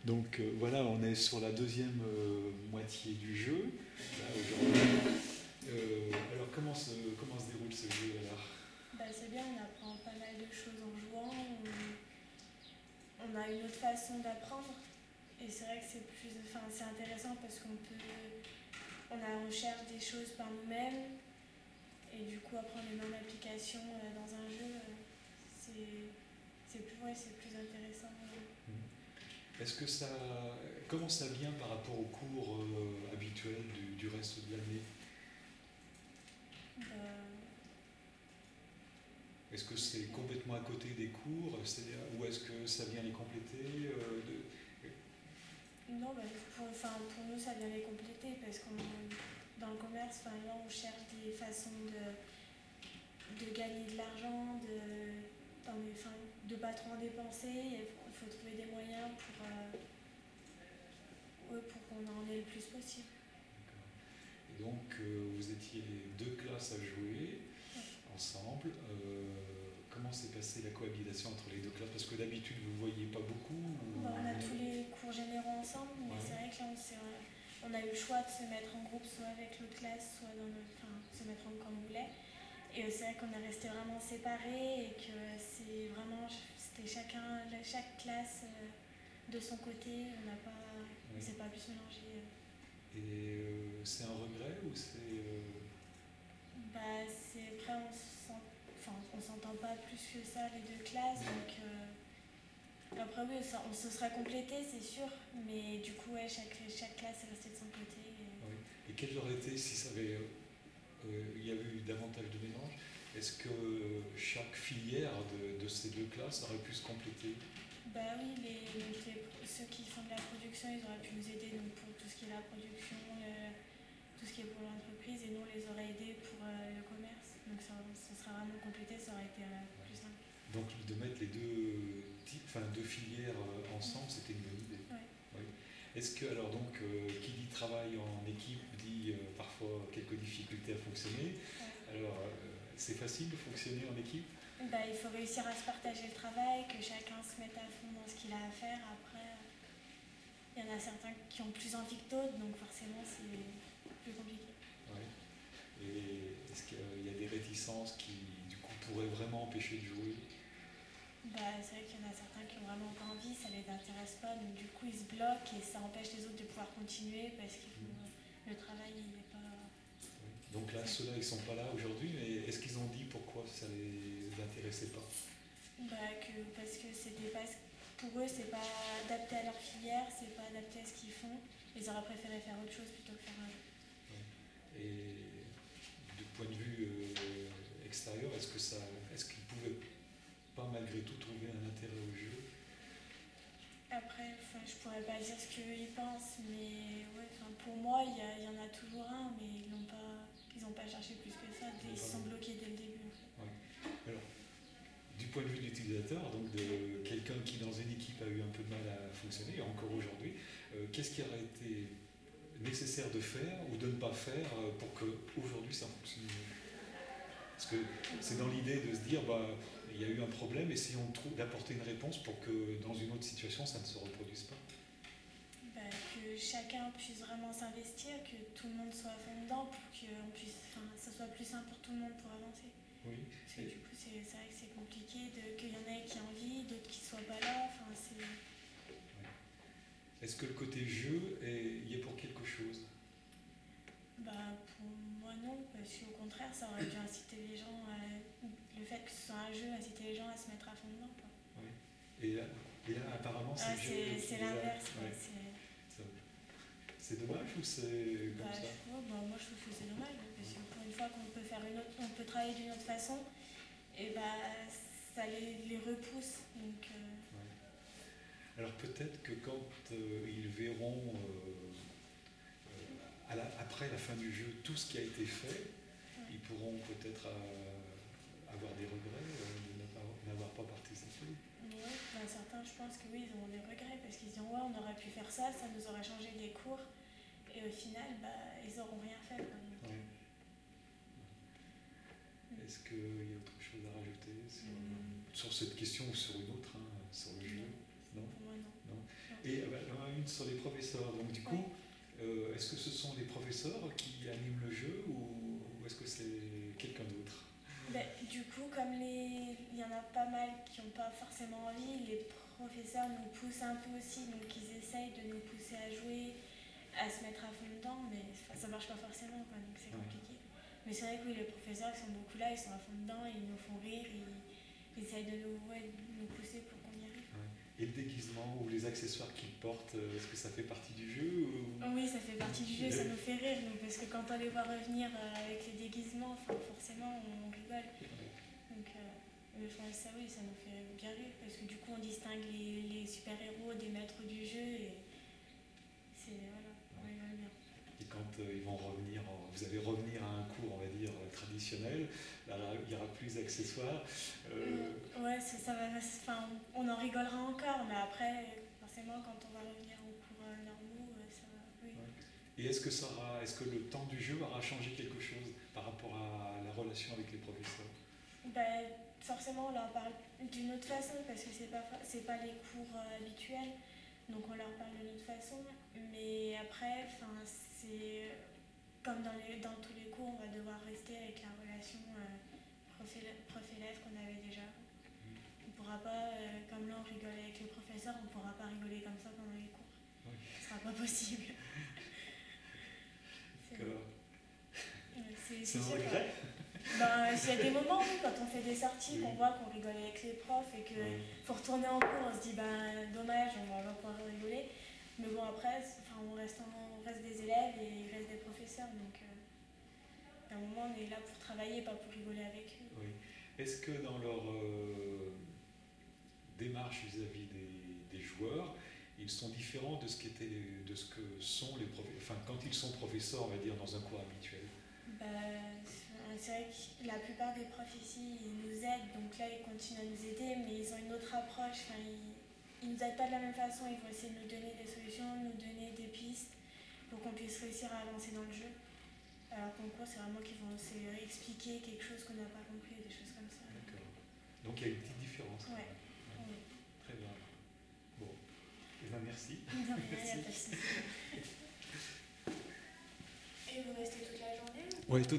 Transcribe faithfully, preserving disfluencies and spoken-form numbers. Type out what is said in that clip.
Donc euh, voilà, on est sur la deuxième euh, moitié du jeu, là, aujourd'hui. Euh, alors comment se, comment se déroule ce jeu alors? Bah, c'est bien, on apprend pas mal de choses en jouant, on, on a une autre façon d'apprendre et c'est vrai que c'est plus, enfin, c'est intéressant parce qu'on peut, on, a, on cherche des choses par nous-mêmes et du coup après on les met en application euh, dans un jeu, euh, c'est, c'est, plus, ouais, c'est plus intéressant. Est-ce que ça, comment ça vient par rapport aux cours euh, habituels du, du reste de l'année? Euh, Est-ce que c'est complètement à côté des cours, c'est-à-dire, ou est-ce que ça vient les compléter euh, de... Non, bah, pour, enfin, pour nous ça vient les compléter parce qu'on dans le commerce, enfin, là on cherche des façons de, de gagner de l'argent, de de ne pas trop en dépenser, il faut trouver des moyens pour, euh, ouais, pour qu'on en ait le plus possible. Et donc euh, vous étiez deux classes à jouer ouais. ensemble. Euh, comment s'est passée la cohabitation entre les deux classes? Parce que d'habitude vous ne voyez pas beaucoup ou... bah, On a tous les cours généraux ensemble, mais ouais. C'est vrai que là on, on a eu le choix de se mettre en groupe, soit avec l'autre classe, soit dans notre, enfin, se mettre en comme on voulait. Et c'est vrai qu'on est resté vraiment séparés et que c'est vraiment, c'était chacun, chaque classe de son côté, on n'a pas, oui. on s'est pas pu se mélanger. Et euh, c'est un regret ou c'est... Euh... Bah c'est, après on s'entend, enfin, on s'entend pas plus que ça les deux classes, donc euh, après oui, ça, on se sera complété c'est sûr, mais du coup ouais, chaque, chaque classe est restée de son côté. Et, oui. Et quel aurait été si ça avait... Euh, il y avait eu davantage de mélange, est-ce que chaque filière de, de ces deux classes aurait pu se compléter? Bah oui, les, les, ceux qui font de la production, ils auraient pu nous aider donc, pour tout ce qui est la production, le, tout ce qui est pour l'entreprise, et nous on les aurait aidés pour euh, le commerce. Donc ça, ça sera vraiment complété, ça aurait été euh, plus simple. Donc de mettre les deux types, enfin deux filières euh, ensemble, mmh. c'était une bonne idée. Ouais. Oui. Est-ce que, alors donc, euh, qui dit travail en équipe dit euh, parfois quelques difficultés à fonctionner. Ouais. Alors, euh, c'est facile de fonctionner en équipe? Bah, il faut réussir à se partager le travail, que chacun se mette à fond dans ce qu'il a à faire. Après, il y en a certains qui ont plus envie que d'autres, donc forcément c'est plus compliqué. Ouais. Et est-ce qu'il y a des réticences qui, du coup, pourraient vraiment empêcher de jouer? Bah, c'est vrai qu'il y en a certains qui n'ont vraiment pas envie, ça ne les intéresse pas, donc du coup ils se bloquent et ça empêche les autres de pouvoir continuer parce que mmh. le travail il n'est pas... Oui. Donc là, ceux-là ils ne sont pas là aujourd'hui, mais est-ce qu'ils ont dit pourquoi ça ne les intéressait pas? Bah, que, parce que c'était pas, pour eux c'est pas adapté à leur filière, c'est pas adapté à ce qu'ils font, ils auraient préféré faire autre chose plutôt que faire un jeu. Oui. Et du point de vue euh, extérieur, est-ce que ça, est-ce qu'ils pouvaient pas malgré tout trouver un intérêt au jeu? Après, je pourrais pas dire ce qu'ils pensent, mais ouais, pour moi, il y, y en a toujours un, mais ils n'ont pas, ils ont pas cherché plus que ça, ils se sont bloqués dès le début. En fait. Ouais. Alors, du point de vue de l'utilisateur, donc de quelqu'un qui dans une équipe a eu un peu de mal à fonctionner, encore aujourd'hui, euh, qu'est-ce qui aurait été nécessaire de faire ou de ne pas faire pour qu'aujourd'hui ça fonctionne mieux? Parce que c'est dans l'idée de se dire, bah, il y a eu un problème, essayons d'apporter une réponse pour que dans une autre situation ça ne se reproduise pas. Bah, que chacun puisse vraiment s'investir, que tout le monde soit à fond dedans pour que puisse, ça soit plus simple pour tout le monde pour avancer. Oui. Parce que et... du coup c'est vrai que c'est compliqué qu'il y en ait qui ont envie, d'autres qui ne soient pas là. C'est... Oui. Est-ce que le côté jeu est, y est pour quelque chose? Bah, pour moi non, parce qu'au contraire ça aurait dû inciter les gens, à, le fait que ce soit un jeu, inciter les gens à se mettre à fond dedans. Quoi. Oui. Et là, et là apparemment c'est ah, le jeu. C'est l'inverse. Ouais. C'est dommage ou c'est comme bah, ça? je, ouais, bah, moi je trouve que c'est dommage, parce que pour une fois qu'on peut faire une autre, on peut travailler d'une autre façon, et bah ça les, les repousse. Donc, euh... ouais. Alors peut-être que quand euh, ils verront euh, À la, après la fin du jeu, tout ce qui a été fait, ouais. ils pourront peut-être euh, avoir des regrets euh, de n'avoir pas participé. Oui, ben, certains, je pense que oui, ils ont des regrets parce qu'ils se disent ouais, on aurait pu faire ça, ça nous aurait changé les cours, et au final, bah, ils n'auront rien fait. Ouais. Mm. Est-ce qu'il y a autre chose à rajouter sur, mm. sur cette question ou sur une autre, hein, sur le jeu? Non. Non. Pour moi, non. non. non. Et bah, une sur les professeurs. Donc du coup, euh, est-ce que ce sont les professeurs qui animent le jeu ou, ou est-ce que c'est quelqu'un d'autre? Ben, du coup, comme les... il y en a pas mal qui n'ont pas forcément envie, les professeurs nous poussent un peu aussi, donc ils essayent de nous pousser à jouer, à se mettre à fond dedans, mais enfin, ça marche pas forcément, quoi, donc c'est Ouais. compliqué. Mais c'est vrai que oui, les professeurs ils sont beaucoup là, ils sont à fond dedans, ils nous font rire, ils, ils essayent de nous, ouais, de nous pousser pour qu'on y arrive. Ouais. Et le déguisement ou les accessoires qu'ils portent, euh, est-ce que ça fait partie du jeu ou... Oh oui, ça fait partie du jeu, ça nous fait rire, nous, parce que quand on les voit revenir euh, avec les déguisements, enfin, forcément on rigole. Ouais. Donc, euh, enfin, ça, oui, ça nous fait bien rire parce que du coup, on distingue les, les super-héros des maîtres du jeu et c'est. Voilà, on rigole bien. Et quand euh, ils vont revenir, en- vous allez revenir à un cours, on va dire, euh, traditionnel, là, il n'y aura plus d'accessoires. Euh, Euh, ouais, ça, ça va. Enfin, on en rigolera encore, mais après, forcément, quand on va revenir aux cours euh, normaux, euh, ça va. Oui. ouais. Et est-ce que, ça aura, est-ce que le temps du jeu aura changé quelque chose par rapport à la relation avec les professeurs? Ben, forcément, on leur parle d'une autre façon parce que c'est pas, c'est pas les cours euh, habituels. Donc on leur parle d'une autre façon, mais après, c'est comme dans, les, dans tous les cours, on va devoir rester avec la relation euh, prof-élève qu'on avait déjà. On ne pourra pas, euh, comme là on rigole avec les professeurs, on ne pourra pas rigoler comme ça pendant les cours. Oui. Ce ne sera pas possible. C'est, c'est, c'est un regret. Ben, il y a des moments où, quand on fait des sorties, oui. qu'on voit qu'on rigole avec les profs et qu'il oui. faut retourner en cours, on se dit ben dommage, on va pouvoir rigoler. Mais bon, après, on reste, en, on reste des élèves et il reste des professeurs. Donc, euh, à un moment, on est là pour travailler, pas pour rigoler avec eux. Oui. Est-ce que dans leur euh, démarche vis-à-vis des, des joueurs, ils sont différents de ce, qu'étaient, de ce que sont les professeurs, enfin, quand ils sont professeurs, on va dire, dans un cours habituel? Ben, c'est vrai que la plupart des profs ici, ils nous aident, donc là, ils continuent à nous aider, mais ils ont une autre approche. Enfin, ils ne nous aident pas de la même façon, ils vont essayer de nous donner des solutions, nous donner des pistes pour qu'on puisse réussir à avancer dans le jeu. Alors qu'en cours, c'est vraiment qu'ils vont expliquer quelque chose qu'on n'a pas compris, des choses comme ça. D'accord. Donc il y a une petite différence. Ouais. Ouais. Oui. Très bien. Bon. Eh bien, merci. Non, rien, il n'y a pas de souci. Et vous restez toute la journée ou... Oui, tout